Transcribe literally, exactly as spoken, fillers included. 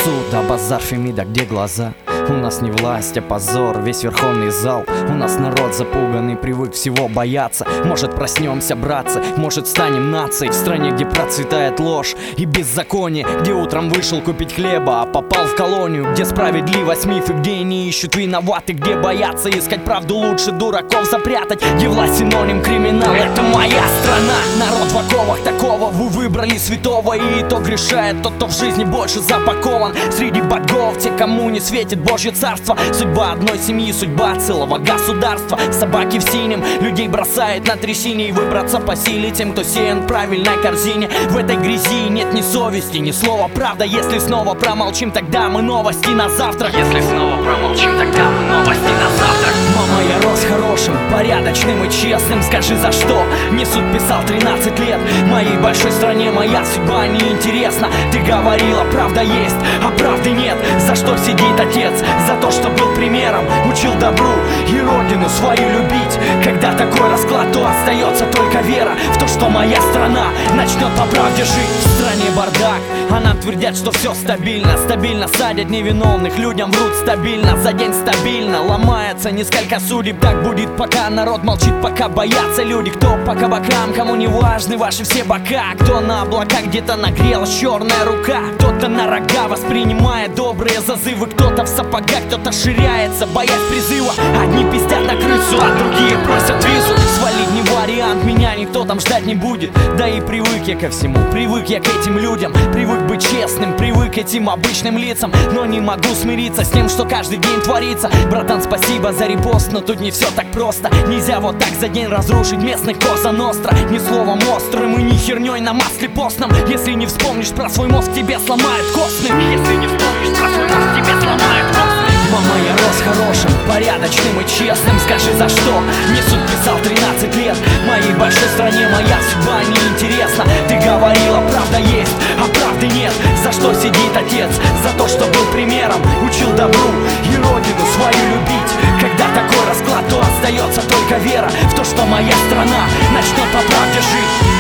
суд, а базар Фемида, где глаза? У нас не власть, а позор, весь верховный зал. У нас народ запуганный, привык всего бояться. Может, проснемся, братцы, может, станем нацией в стране, где процветает ложь и беззаконие, где утром вышел купить хлеба, а попал в колонию, где справедливость мифы, где не ищут виноватых, где боятся искать правду, лучше дураков запрятать, где власть синоним криминала. Это моя страна, народ в оковах, такого вы выбрали святого, и итог решает тот, кто в жизни больше запакован. Среди богов те, кому не светит Божье царство. Судьба одной семьи, судьба целого государства. Собаки в синем, людей бросает на трясине, и выбраться по силе тем, кто сеян в правильной корзине. В этой грязи нет ни совести, ни слова правда. Если снова промолчим, тогда мы новости на завтрак. Если снова промолчим, тогда мы новости на завтрак. Мама, я рос хорошим, порядочным и честным. Скажи, за что? Мне суд писал тринадцать лет. Моей большой стране моя судьба неинтересна. Ты говорила, правда есть, а правды нет. За что сидит отец? За то, что был примером, учил добру и родину свою любить. Когда такой расклад, то остается только вера в то, что моя страна начнет по правде жить. В стране бардак, а нам твердят, что все стабильно. Стабильно садят невиновных, людям врут стабильно. За день стабильно ломается несколько судеб. Так будет, пока народ молчит, пока боятся люди. Кто по кабакам, кому не важны ваши все бока. Кто на облаках где-то нагрелась черная рука. Кто-то на рога воспринимает добрые зазывы. Кто-то в сапогах, кто-то ширяется, боясь призыва. Одни пиздят на крысу, а другие просят визу. Свалить не вариант, меня никто там ждать не будет. Да и привык я ко всему, привык я к этим людям. Привык быть честным, привык к этим обычным лицам. Но не могу смириться с тем, что каждый день творится. Братан, спасибо за репост, но тут не все так просто. Нельзя вот так за день разрушить местных Коза Ностра. Ни словом острым и ни херней на масле постном. Если не вспомнишь про свой мозг, тебе сломают костным. Если не вспомнишь про свой мозг, тебе сломают костным. Мама, я рос хорошим, порядочным и честным. Скажи, за что? Мне суд писал тринадцать лет. Моей большой стране моя судьба неинтересна. Ты говорила, правда есть, а правды нет. За что сидит отец? За то, что был примером, учил добру и родину свою любить. Когда такой расклад, то остается только вера в то, что моя страна начнет по правде жить.